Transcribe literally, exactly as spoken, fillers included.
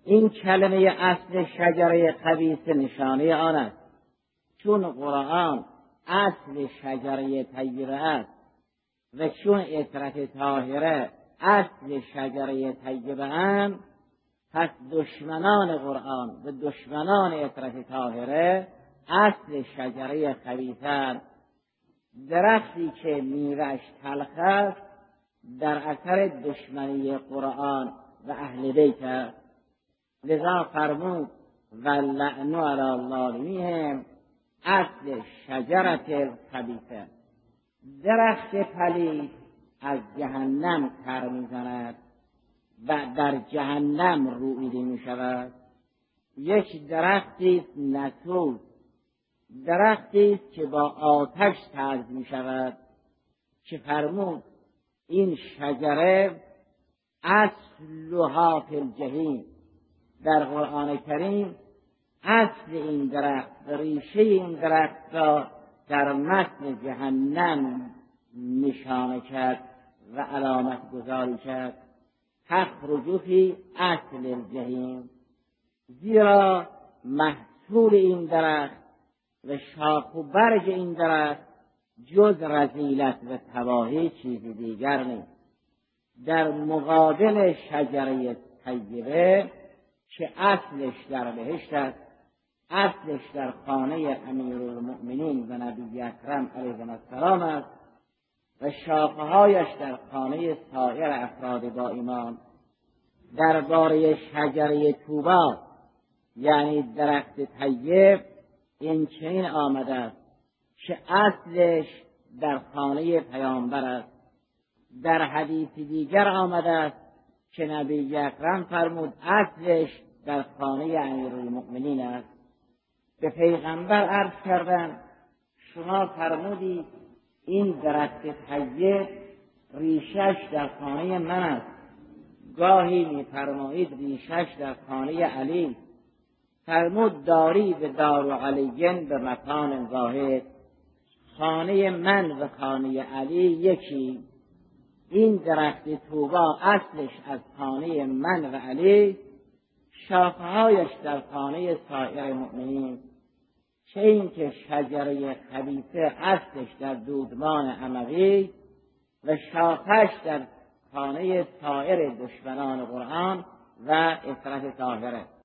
این کلمه اصل شجره خبیثه نشانه آن است، چون قرآن اصل شجره طیبه است و چون عطرت طاهره اصل شجره طیبه هم، پس دشمنان قرآن و دشمنان عطرت طاهره اصل شجره خبیثه. درختی که میوه‌اش تلخ است در اثر دشمنی قرآن و اهل بیت است. لذا فرمود واللعن علی الظالمین اصل شجرة خبیثه. درخت پلید از جهنم پر میزند و در جهنم روییده می شود. یک درختی نسوز، درختی است که با آتش طرد می شود، که فرمود این شجره اصلها فی الجحیم. در قرآن کریم اصل این درخت و ریشه این درخت را در متن جهنم نشانه کرد و علامت گذاری کرد، تخرج فی اصل الجحیم. زیرا محصول این درخت و شاخ و برگ این درخت جز رذیلت و تباهی چیزی دیگر نیست. در مقابل شجره طیبه که اصلش در بهشت است، اصلش در خانه امیرالمؤمنین و نبی اکرم علیه السلام است و شاخه‌هایش در خانه سایر افراد با ایمان. درباره شجره طوبی یعنی درخت طیب این چنین آمده است که اصلش در خانه پیامبر است. در حدیث دیگر آمده است که نبی اکرم فرمود اصلش در خانه امیرالمؤمنین است. به پیغمبر عرض کردند شما فرمودید این درخت طیب ریشش در خانه من است، گاهی می‌فرمایید ریشش در خانه علی. فرمود داری به دار علیین به مکان واحد، خانه من و خانه علی یکی. این درخت طوبا اصلش از خانه من و علی، شاخه‌هایش در خانه سایر مؤمنین. چه این که شجره خبیثه اصلش در دودمان اموی و شاخش در خانه سایر دشمنان قرآن و عطرت طاهره.